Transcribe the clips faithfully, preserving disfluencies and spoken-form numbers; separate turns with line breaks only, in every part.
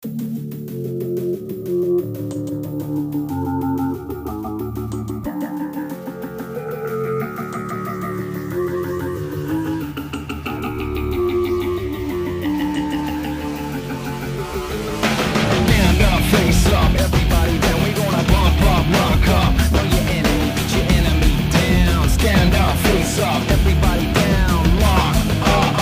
Face up, everybody down, we gonna bump up, rock up. Know your enemy, beat your enemy down. Stand up, face up, everybody down, rock up.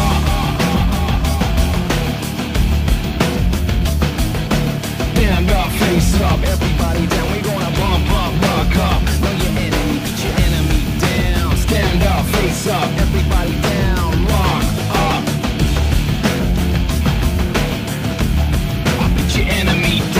Stand up, face up, everybody down, we gonna bump up, rock up. Know your enemy, beat your enemy down. Stand up, face up, everybody down, rock up. I'll beat your enemy down.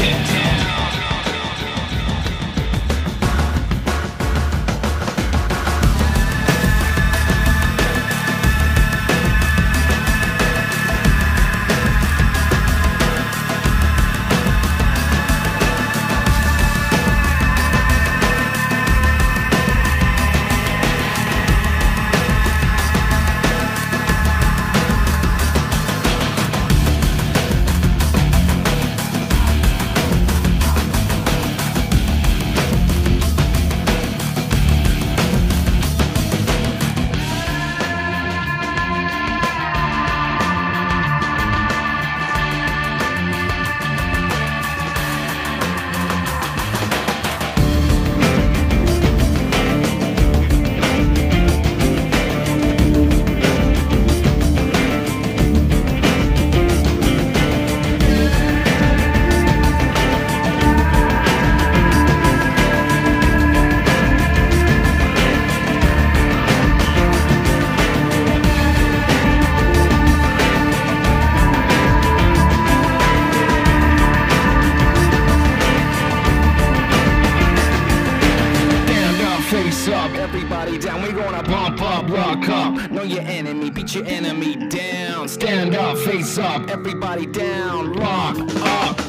Face up, everybody down, we gonna bump up, rock up. Know your enemy, beat your enemy down. Stand up, face up, everybody down, rock up.